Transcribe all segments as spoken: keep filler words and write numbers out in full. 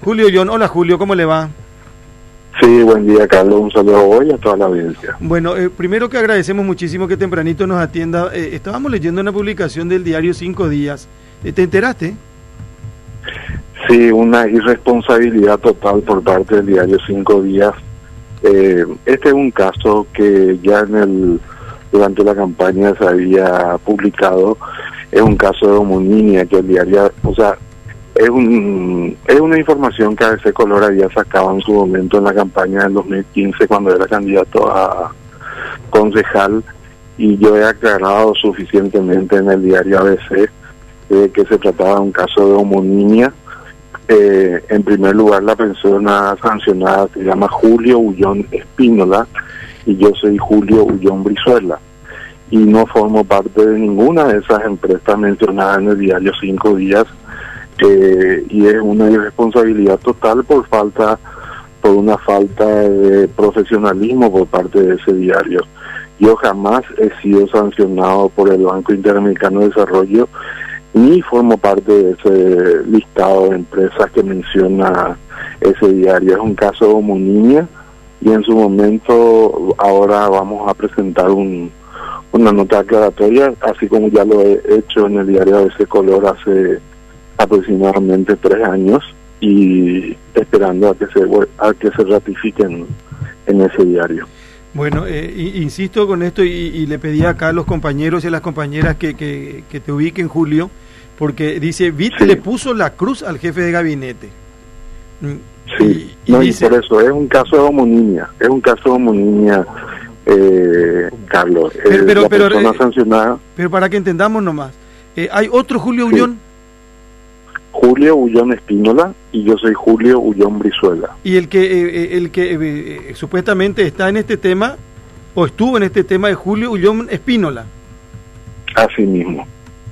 Julio Ullón. Hola Julio, ¿cómo le va? Sí, buen día Carlos, un saludo hoy a toda la audiencia. Bueno, eh, primero que agradecemos muchísimo que tempranito nos atienda. Eh, estábamos leyendo una publicación del diario Cinco Días. Eh, ¿Te enteraste? Sí, una irresponsabilidad total por parte del diario Cinco Días. Eh, este es un caso que ya en el durante la campaña se había publicado. Es un caso de homonimia que el diario, o sea, es un es una información que A B C Color había sacado en su momento en la campaña del dos mil quince cuando era candidato a concejal, y yo he aclarado suficientemente en el diario A B C eh, que se trataba de un caso de homonimia. Eh, en primer lugar, la persona sancionada se llama Julio Ullón Espínola y yo soy Julio Ullón Brizuela, y no formo parte de ninguna de esas empresas mencionadas en el diario Cinco Días. Eh, y es una irresponsabilidad total por falta por una falta de profesionalismo por parte de ese diario. Yo jamás he sido sancionado por el Banco Interamericano de Desarrollo ni formo parte de ese listado de empresas que menciona ese diario. Es un caso de homonimia y en su momento ahora vamos a presentar un, una nota aclaratoria, así como ya lo he hecho en el diario A B C Color hace aproximadamente tres años, y esperando a que se a que se ratifiquen en ese diario. Bueno, eh, insisto con esto y, y le pedí acá a los compañeros y a las compañeras que, que, que te ubiquen, Julio, porque dice, V I T sí. le puso la cruz al jefe de gabinete. Sí, y, y, no, dice, y por eso es un caso de homonimia, es un caso de homonimia, eh, Carlos. Pero, eh, pero, la pero, persona eh, sancionada. Pero para que entendamos nomás, eh, ¿hay otro Julio Sí. Ullón? Julio Ullón Espínola y yo soy Julio Ullón Brizuela. Y el que eh, el que eh, eh, supuestamente está en este tema o estuvo en este tema de Julio Ullón Espínola. Así mismo.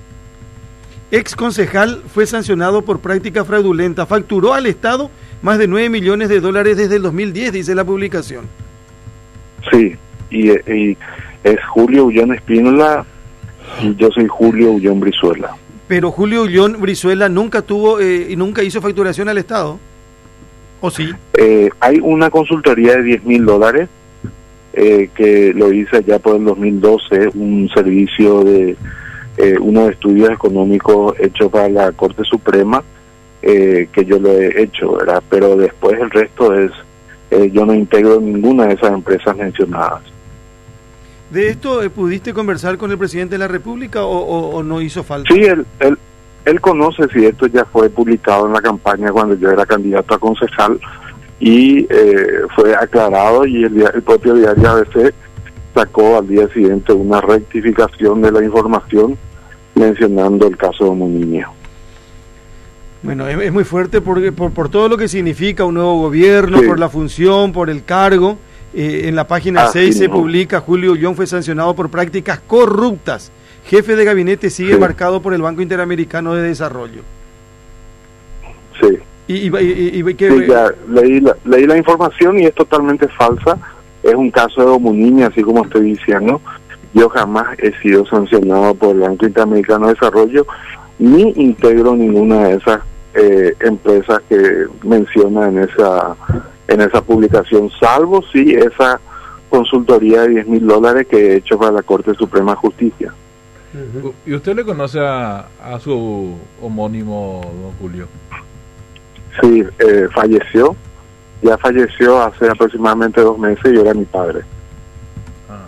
Ex concejal, fue sancionado por práctica fraudulenta, facturó al Estado más de nueve millones de dólares desde el dos mil diez, dice la publicación. Sí, y, y es Julio Ullón Espínola y yo soy Julio Ullón Brizuela. Pero Julio Ullón Brizuela nunca tuvo eh, y nunca hizo facturación al Estado, ¿o sí? Eh, hay una consultoría de diez mil dólares eh, que lo hice ya por el dos mil doce, un servicio de eh, unos estudios económicos hechos para la Corte Suprema, eh, que yo lo he hecho, ¿verdad? Pero después el resto es, eh, yo no integro ninguna de esas empresas mencionadas. ¿De esto eh, pudiste conversar con el presidente de la República o, o, o no hizo falta? Sí, él, él, él conoce si esto ya fue publicado en la campaña cuando yo era candidato a concejal y eh, fue aclarado, y el, el propio diario A B C sacó al día siguiente una rectificación de la información mencionando el caso de homonimia. Bueno, es, es muy fuerte porque, por, por todo lo que significa un nuevo gobierno, sí. por la función, por el cargo. Eh, en la página ah, seis sí, se no. publica, Julio Ullón fue sancionado por prácticas corruptas. Jefe de gabinete sigue sí. marcado por el Banco Interamericano de Desarrollo. Sí. Y, y, y, y, ¿qué? Sí, ya leí la, leí la información y es totalmente falsa. Es un caso de homonimia, así como estoy diciendo. Yo jamás he sido sancionado por el Banco Interamericano de Desarrollo, ni integro ninguna de esas eh, empresas que menciona en esa en esa publicación, salvo si esa consultoría de diez mil dólares que he hecho para la Corte Suprema de Justicia. Uh-huh. ¿Y usted le conoce a, a su homónimo, don Julio? Sí, eh, falleció, ya falleció hace aproximadamente dos meses y era mi padre. Ah.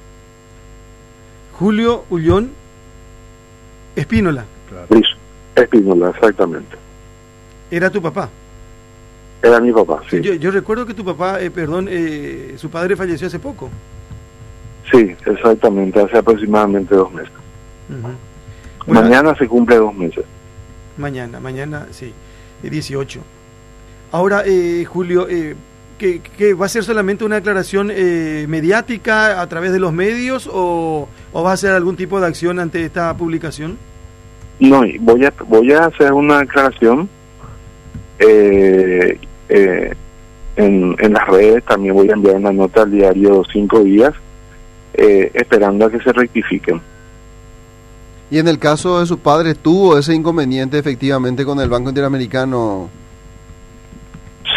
Julio Ullón Espínola. Claro. Espínola, exactamente. ¿Era tu papá? Era mi papá, sí. Yo, yo recuerdo que tu papá, eh, perdón, eh, su padre falleció hace poco. Sí, exactamente, hace aproximadamente dos meses. Uh-huh. Bueno, mañana se cumple dos meses. Mañana, mañana, sí, dieciocho. Ahora, eh, Julio, eh, ¿qué, qué, ¿va a ser solamente una aclaración eh, mediática a través de los medios o, o va a hacer algún tipo de acción ante esta publicación? No, voy a, voy a hacer una aclaración. Eh, eh, en, en las redes, también voy a enviar una nota al diario Cinco Días, eh, esperando a que se rectifiquen. Y en el caso de su padre, ¿tuvo ese inconveniente efectivamente con el Banco Interamericano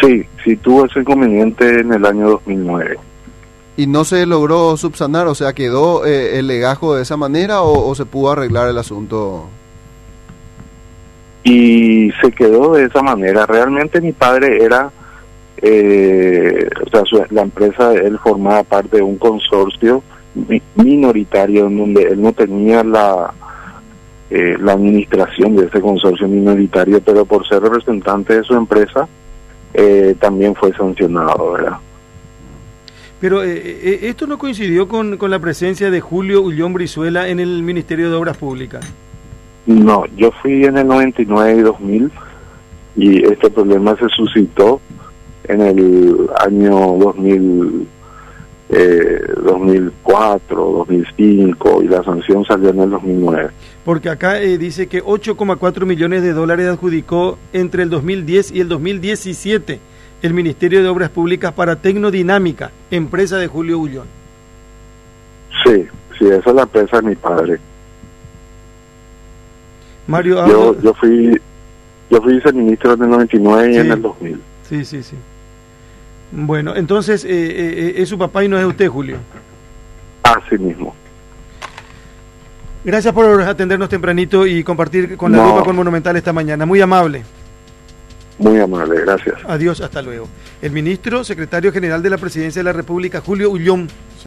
Sí, sí tuvo ese inconveniente en el año dos mil nueve. ¿Y no se logró subsanar? O sea, ¿quedó eh, el legajo de esa manera o, o se pudo arreglar el asunto? Y se quedó de esa manera. Realmente mi padre era, eh, o sea, su, la empresa de él formaba parte de un consorcio mi, minoritario en donde él no tenía la, eh, la administración de ese consorcio minoritario, pero por ser representante de su empresa, eh, también fue sancionado, ¿verdad? Pero eh, eh, esto no coincidió con, con la presencia de Julio Ullón Brizuela en el Ministerio de Obras Públicas. No, yo fui en el noventa y nueve y dos mil y este problema se suscitó en el año dos mil, eh, dos mil cuatro, dos mil cinco y la sanción salió en el dos mil nueve. Porque acá eh, dice que ocho coma cuatro millones de dólares adjudicó entre el dos mil diez y el dos mil diecisiete el Ministerio de Obras Públicas para Tecnodinámica, empresa de Julio Ullón. Sí, sí, esa es la empresa de mi padre. Mario, yo, hablo... yo fui yo fui viceministro en el noventa y nueve y sí, en el dos mil. Sí, sí, sí. Bueno, entonces, eh, eh, ¿es su papá y no es usted, Julio? Así mismo. Gracias por atendernos tempranito y compartir con la no. Lupa con Monumental esta mañana. Muy amable. Muy amable, gracias. Adiós, hasta luego. El ministro, secretario general de la Presidencia de la República, Julio Ullón.